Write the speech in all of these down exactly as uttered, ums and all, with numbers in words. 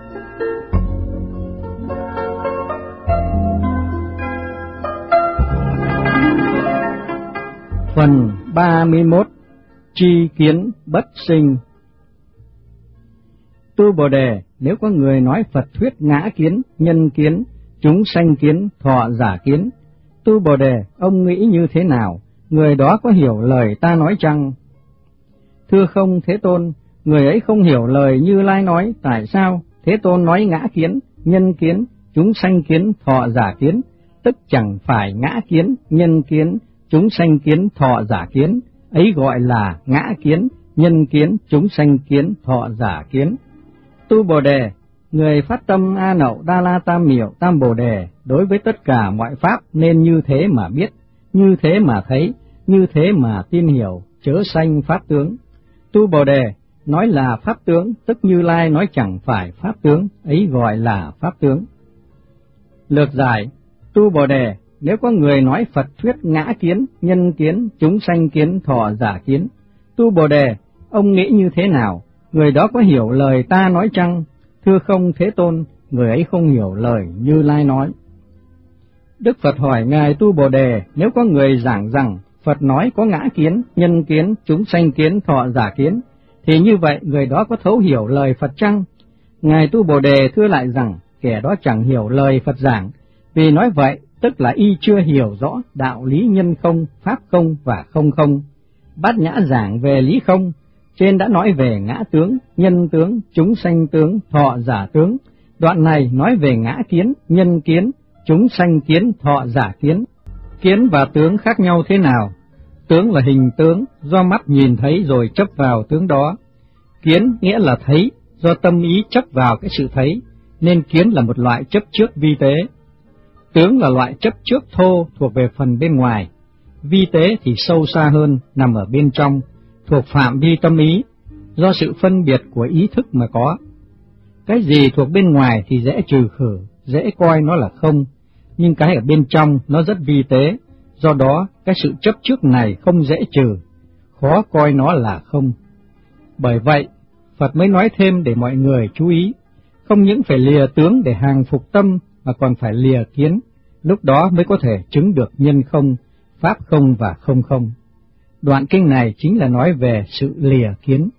Phần ba mươi mốt. Tri kiến bất sinh. Tu Bồ Đề, nếu có người nói Phật thuyết ngã kiến, nhân kiến, chúng sanh kiến, thọ giả kiến, Tu Bồ Đề, ông nghĩ như thế nào? Người đó có hiểu lời ta nói chăng? Thưa không, Thế Tôn, người ấy không hiểu lời Như Lai nói. Tại sao? Thế Tôn nói ngã kiến, nhân kiến, chúng sanh kiến, thọ giả kiến, tức chẳng phải ngã kiến, nhân kiến, chúng sanh kiến, thọ giả kiến, ấy gọi là ngã kiến, nhân kiến, chúng sanh kiến, thọ giả kiến. Tu Bồ Đề, người phát tâm A Nậu Đa La Tam Miểu Tam Bồ Đề, đối với tất cả mọi pháp nên như thế mà biết, như thế mà thấy, như thế mà tin hiểu, chớ sanh pháp tướng. Tu Bồ Đề, nói là pháp tướng, tức Như Lai nói chẳng phải pháp tướng, ấy gọi là pháp tướng. Lược giải. Tu Bồ Đề, nếu có người nói Phật thuyết ngã kiến, nhân kiến, chúng sanh kiến, thọ giả kiến, Tu Bồ Đề, ông nghĩ như thế nào? Người đó có hiểu lời ta nói chăng? Thưa không, Thế Tôn, người ấy không hiểu lời Như Lai nói. Đức Phật hỏi Ngài Tu Bồ Đề, nếu có người giảng rằng Phật nói có ngã kiến, nhân kiến, chúng sanh kiến, thọ giả kiến, thì như vậy người đó có thấu hiểu lời Phật chăng? Ngài Tu Bồ Đề thưa lại rằng, kẻ đó chẳng hiểu lời Phật giảng, vì nói vậy tức là y chưa hiểu rõ đạo lý nhân không, pháp không và không không. Bát Nhã giảng về lý không, trên đã nói về ngã tướng, nhân tướng, chúng sanh tướng, thọ giả tướng. Đoạn này nói về ngã kiến, nhân kiến, chúng sanh kiến, thọ giả kiến. Kiến và tướng khác nhau thế nào? Tướng là hình tướng, do mắt nhìn thấy rồi chấp vào tướng đó. Kiến nghĩa là thấy, do tâm ý chấp vào cái sự thấy, nên kiến là một loại chấp trước vi tế. Tướng là loại chấp trước thô, thuộc về phần bên ngoài. Vi tế thì sâu xa hơn, nằm ở bên trong, thuộc phạm vi tâm ý, do sự phân biệt của ý thức mà có. Cái gì thuộc bên ngoài thì dễ trừ khử, dễ coi nó là không, nhưng cái ở bên trong nó rất vi tế, do đó cái sự chấp trước này không dễ trừ, khó coi nó là không. Bởi vậy, Phật mới nói thêm để mọi người chú ý, không những phải lìa tướng để hàng phục tâm, mà còn phải lìa kiến, lúc đó mới có thể chứng được nhân không, pháp không và không không. Đoạn kinh này chính là nói về sự lìa kiến.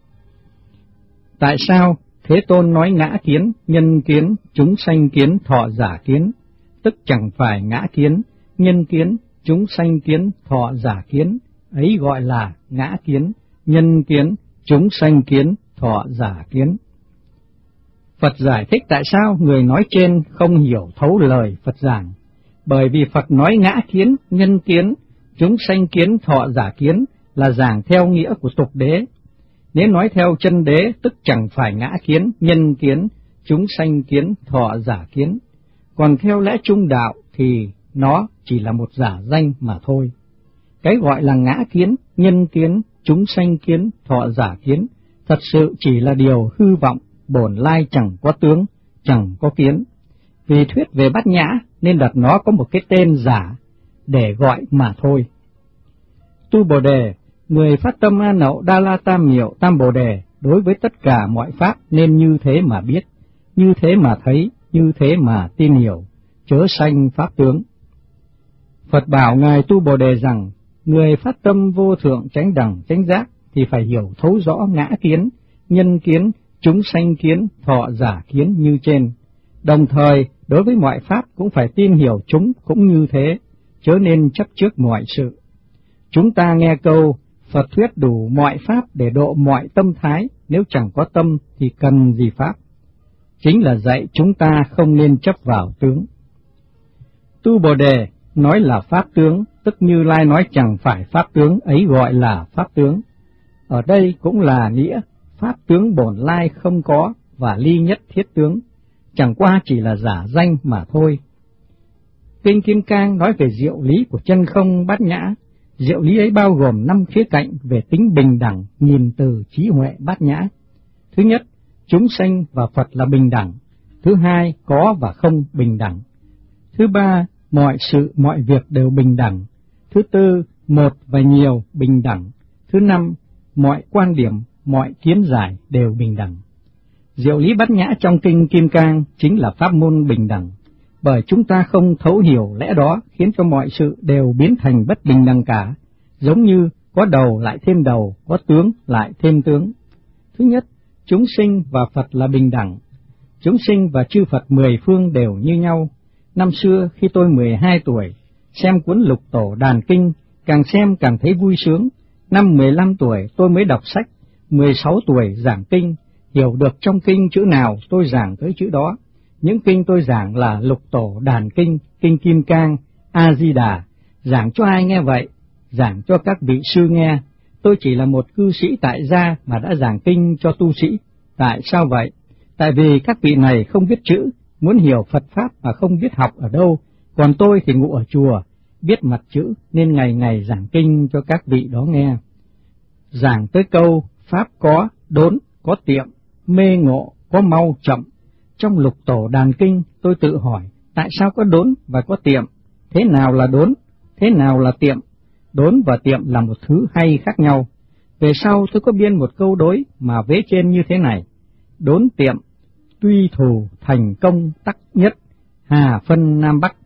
Tại sao Thế Tôn nói ngã kiến, nhân kiến, chúng sanh kiến, thọ giả kiến, tức chẳng phải ngã kiến, nhân kiến, chúng sanh kiến, thọ giả kiến, ấy gọi là ngã kiến, nhân kiến, chúng sanh kiến, thọ giả kiến. Phật giải thích tại sao người nói trên không hiểu thấu lời Phật giảng. Bởi vì Phật nói ngã kiến, nhân kiến, chúng sanh kiến, thọ giả kiến là giảng theo nghĩa của tục đế. Nếu nói theo chân đế tức chẳng phải ngã kiến, nhân kiến, chúng sanh kiến, thọ giả kiến. Còn theo lẽ trung đạo thì nó chỉ là một giả danh mà thôi. Cái gọi là ngã kiến, nhân kiến, chúng sanh kiến, thọ giả kiến thật sự chỉ là điều hư vọng, bổn lai chẳng có tướng, chẳng có kiến. Vì thuyết về Bát Nhã nên đặt nó có một cái tên giả để gọi mà thôi. Tu Bồ Đề, người phát tâm A Nậu Đa La Tam Miểu Tam Bồ Đề, đối với tất cả mọi pháp nên như thế mà biết, như thế mà thấy, như thế mà tin hiểu, chớ sanh pháp tướng. Phật bảo Ngài Tu Bồ Đề rằng, người phát tâm vô thượng chánh đẳng chánh giác thì phải hiểu thấu rõ ngã kiến, nhân kiến, chúng sanh kiến, thọ giả kiến như trên. Đồng thời, đối với mọi pháp cũng phải tin hiểu chúng cũng như thế, chớ nên chấp trước mọi sự. Chúng ta nghe câu, Phật thuyết đủ mọi pháp để độ mọi tâm thái, nếu chẳng có tâm thì cần gì pháp? Chính là dạy chúng ta không nên chấp vào tướng. Tu Bồ Đề nói là pháp tướng, tức Như Lai nói chẳng phải pháp tướng, ấy gọi là pháp tướng. Ở đây cũng là nghĩa pháp tướng bổn lai không có và ly nhất thiết tướng, chẳng qua chỉ là giả danh mà thôi. Kinh Kim Cang nói về diệu lý của chân không bát nhã. Diệu lý ấy bao gồm năm khía cạnh về tính bình đẳng nhìn từ trí huệ bát nhã. Thứ nhất, chúng sanh và Phật là bình đẳng. Thứ hai, có và không bình đẳng. Thứ ba, mọi sự mọi việc đều bình đẳng. Thứ tư, một và nhiều bình đẳng. Thứ năm, mọi quan điểm, mọi kiến giải đều bình đẳng. Diệu lý bát nhã trong kinh Kim Cang chính là pháp môn bình đẳng, bởi chúng ta không thấu hiểu lẽ đó khiến cho mọi sự đều biến thành bất bình đẳng cả, giống như có đầu lại thêm đầu, có tướng lại thêm tướng. Thứ nhất, chúng sinh và Phật là bình đẳng. Chúng sinh và chư Phật mười phương đều như nhau. Năm xưa khi tôi mười hai tuổi, xem cuốn Lục Tổ Đàn Kinh, càng xem càng thấy vui sướng. Năm mười lăm tuổi tôi mới đọc sách, mười sáu tuổi giảng kinh, hiểu được trong kinh chữ nào tôi giảng tới chữ đó. Những kinh tôi giảng là Lục Tổ Đàn Kinh, Kinh Kim Cang, A Di Đà. Giảng cho ai nghe vậy? Giảng cho các vị sư nghe. Tôi chỉ là một cư sĩ tại gia mà đã giảng kinh cho tu sĩ. Tại sao vậy? Tại vì các vị này không biết chữ, muốn hiểu Phật Pháp mà không biết học ở đâu, còn tôi thì ngụ ở chùa, biết mặt chữ nên ngày ngày giảng kinh cho các vị đó nghe. Giảng tới câu Pháp có đốn, có tiệm, mê ngộ, có mau chậm. Trong Lục Tổ Đàn Kinh tôi tự hỏi, tại sao có đốn và có tiệm? Thế nào là đốn? Thế nào là tiệm? Đốn và tiệm là một thứ hay khác nhau. Về sau tôi có biên một câu đối mà vế trên như thế này: đốn tiệm, tuy thù thành công tắc nhất, hà phân Nam Bắc.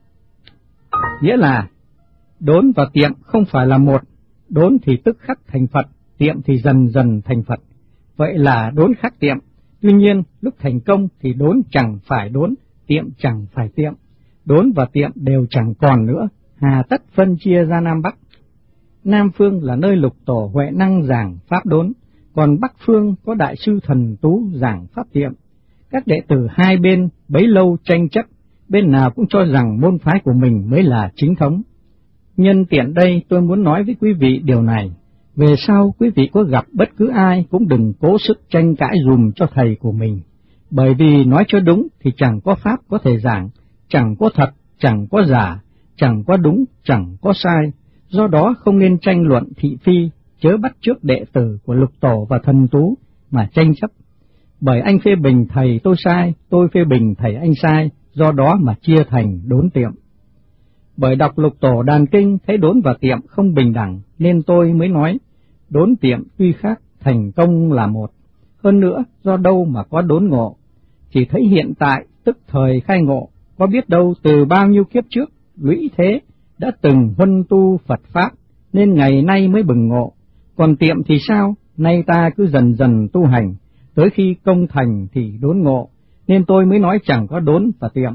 Nghĩa là đốn và tiệm không phải là một, đốn thì tức khắc thành Phật, tiệm thì dần dần thành Phật. Vậy là đốn khác tiệm. Tuy nhiên, lúc thành công thì đốn chẳng phải đốn, tiệm chẳng phải tiệm. Đốn và tiệm đều chẳng còn nữa, hà tất phân chia ra Nam Bắc. Nam phương là nơi Lục Tổ Huệ Năng giảng pháp đốn, còn Bắc phương có Đại sư Thần Tú giảng pháp tiệm. Các đệ tử hai bên bấy lâu tranh chấp, bên nào cũng cho rằng môn phái của mình mới là chính thống. Nhân tiện đây tôi muốn nói với quý vị điều này. Về sau quý vị có gặp bất cứ ai cũng đừng cố sức tranh cãi dùm cho thầy của mình, bởi vì nói cho đúng thì chẳng có pháp có thể giảng, chẳng có thật, chẳng có giả, chẳng có đúng, chẳng có sai. Do đó không nên tranh luận thị phi, chớ bắt chước đệ tử của Lục Tổ và Thần Tú mà tranh chấp. Bởi anh phê bình thầy tôi sai, tôi phê bình thầy anh sai, do đó mà chia thành đốn tiệm. Bởi đọc Lục Tổ Đàn Kinh thấy đốn và tiệm không bình đẳng, nên tôi mới nói đốn tiệm tuy khác, thành công là một. Hơn nữa, do đâu mà có đốn ngộ? Chỉ thấy hiện tại, tức thời khai ngộ, có biết đâu từ bao nhiêu kiếp trước, lũy thế, đã từng huân tu Phật Pháp, nên ngày nay mới bừng ngộ. Còn tiệm thì sao? Nay ta cứ dần dần tu hành, tới khi công thành thì đốn ngộ, nên tôi mới nói chẳng có đốn và tiệm.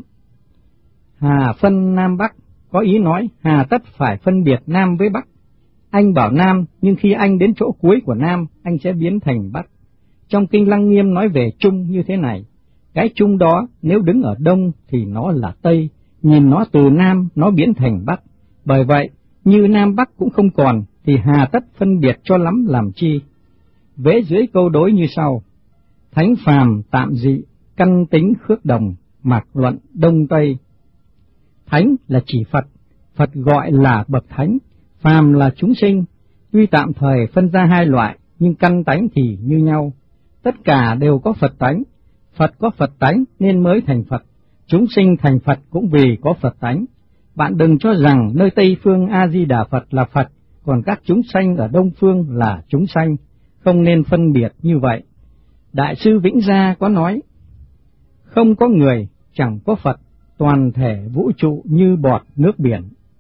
Hà phân Nam Bắc, có ý nói hà tất phải phân biệt Nam với Bắc. Anh bảo Nam, nhưng khi anh đến chỗ cuối của Nam, anh sẽ biến thành Bắc. Trong Kinh Lăng Nghiêm nói về Trung như thế này: cái Trung đó nếu đứng ở Đông thì nó là Tây, nhìn nó từ Nam nó biến thành Bắc. Bởi vậy, như Nam Bắc cũng không còn, thì hà tất phân biệt cho lắm làm chi. Vế dưới câu đối như sau: thánh phàm tạm dị, căn tính khước đồng, mạc luận Đông Tây. Thánh là chỉ Phật, Phật gọi là bậc thánh, phàm là chúng sinh, tuy tạm thời phân ra hai loại, nhưng căn tánh thì như nhau. Tất cả đều có Phật tánh, Phật có Phật tánh nên mới thành Phật, chúng sinh thành Phật cũng vì có Phật tánh. Bạn đừng cho rằng nơi Tây phương A Di Đà Phật là Phật, còn các chúng sanh ở Đông phương là chúng sanh, không nên phân biệt như vậy. Đại sư Vĩnh Gia có nói: không có người, chẳng có Phật, toàn thể vũ trụ như bọt nước biển.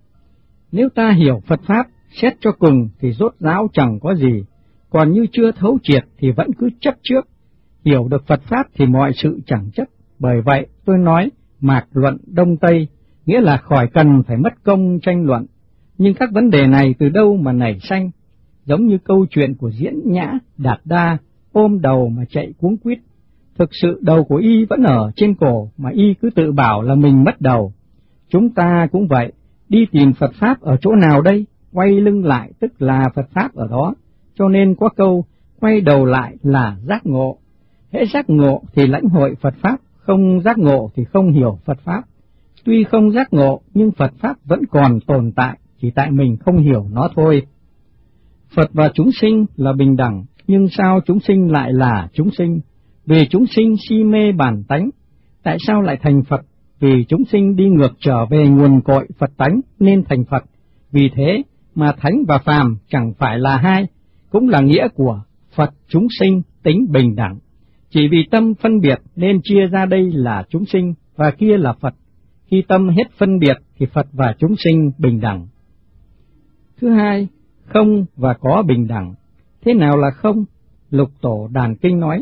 Nếu ta hiểu Phật Pháp, xét cho cùng thì rốt ráo chẳng có gì, còn như chưa thấu triệt thì vẫn cứ chấp trước. Hiểu được Phật Pháp thì mọi sự chẳng chấp. Bởi vậy tôi nói mạc luận Đông Tây, nghĩa là khỏi cần phải mất công tranh luận. Nhưng các vấn đề này từ đâu mà nảy sanh? Giống như câu chuyện của Diễn Nhã, Đạt Đa, ôm đầu mà chạy cuống quýt. Thực sự đầu của y vẫn ở trên cổ mà y cứ tự bảo là mình mất đầu. Chúng ta cũng vậy, đi tìm Phật Pháp ở chỗ nào đây? Quay lưng lại tức là Phật Pháp ở đó. Cho nên có câu, quay đầu lại là giác ngộ. Hễ giác ngộ thì lãnh hội Phật Pháp, không giác ngộ thì không hiểu Phật Pháp. Tuy không giác ngộ nhưng Phật Pháp vẫn còn tồn tại, chỉ tại mình không hiểu nó thôi. Phật và chúng sinh là bình đẳng, nhưng sao chúng sinh lại là chúng sinh? Vì chúng sinh si mê bản tánh. Tại sao lại thành Phật? Vì chúng sinh đi ngược trở về nguồn cội Phật tánh nên thành Phật. Vì thế mà thánh và phàm chẳng phải là hai, cũng là nghĩa của Phật chúng sinh tính bình đẳng. Chỉ vì tâm phân biệt nên chia ra đây là chúng sinh và kia là Phật. Khi tâm hết phân biệt thì Phật và chúng sinh bình đẳng. Thứ hai, không và có bình đẳng. Thế nào là không? Lục Tổ Đàn Kinh nói: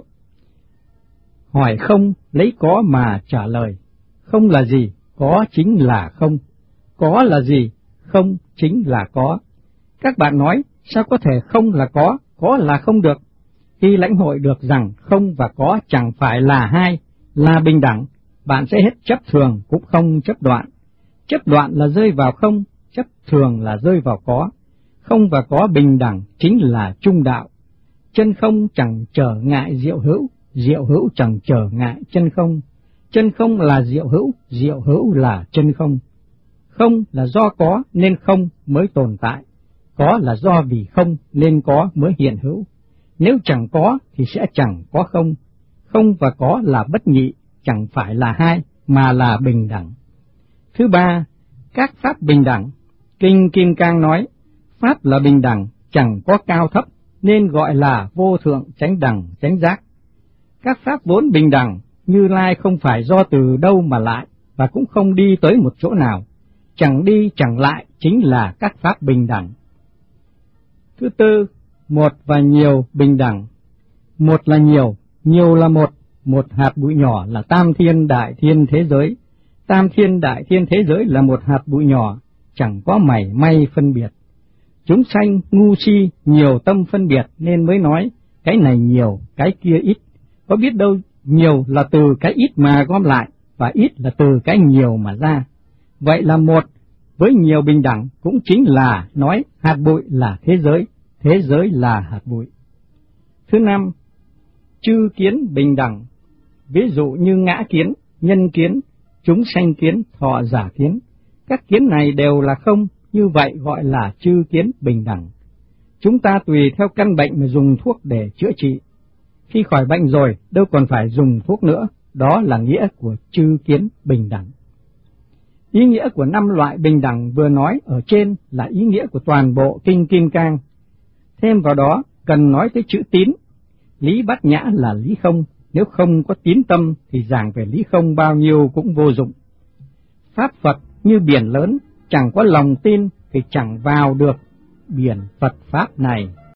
hỏi không lấy có mà trả lời. Không là gì? Có chính là không. Có là gì? Không chính là có. Các bạn nói, sao có thể không là có, có là không được? Khi lãnh hội được rằng không và có chẳng phải là hai, là bình đẳng, bạn sẽ hết chấp thường cũng không chấp đoạn. Chấp đoạn là rơi vào không, chấp thường là rơi vào có. Không và có bình đẳng chính là trung đạo. Chân không chẳng trở ngại diệu hữu, diệu hữu chẳng trở ngại chân không. Chân không là diệu hữu, diệu hữu là chân không. Không là do có nên không mới tồn tại. Có là do vì không nên có mới hiện hữu. Nếu chẳng có thì sẽ chẳng có không. Không và có là bất nhị, chẳng phải là hai, mà là bình đẳng. Thứ ba, các pháp bình đẳng. Kinh Kim Cang nói, pháp là bình đẳng, chẳng có cao thấp, nên gọi là vô thượng chánh đẳng chánh giác. Các pháp vốn bình đẳng, Như Lai không phải do từ đâu mà lại, và cũng không đi tới một chỗ nào. Chẳng đi chẳng lại chính là các pháp bình đẳng. Thứ tư, một và nhiều bình đẳng. Một là nhiều, nhiều là một. Một hạt bụi nhỏ là tam thiên đại thiên thế giới. Tam thiên đại thiên thế giới là một hạt bụi nhỏ, chẳng có mảy may phân biệt. Chúng sanh ngu si nhiều tâm phân biệt nên mới nói cái này nhiều, cái kia ít. Có biết đâu nhiều là từ cái ít mà gom lại, và ít là từ cái nhiều mà ra. Vậy là một với nhiều bình đẳng cũng chính là nói hạt bụi là thế giới, thế giới là hạt bụi. Thứ năm, chư kiến bình đẳng. Ví dụ như ngã kiến, nhân kiến, chúng sanh kiến, thọ giả kiến. Các kiến này đều là không, như vậy gọi là chư kiến bình đẳng. Chúng ta tùy theo căn bệnh mà dùng thuốc để chữa trị. Khi khỏi bệnh rồi, đâu còn phải dùng thuốc nữa, đó là nghĩa của chư kiến bình đẳng. Ý nghĩa của năm loại bình đẳng vừa nói ở trên là ý nghĩa của toàn bộ Kinh Kim Cang. Thêm vào đó, cần nói tới chữ tín. Lý Bát Nhã là lý không, nếu không có tín tâm thì giảng về lý không bao nhiêu cũng vô dụng. Pháp Phật như biển lớn, chẳng có lòng tin thì chẳng vào được biển Phật Pháp này.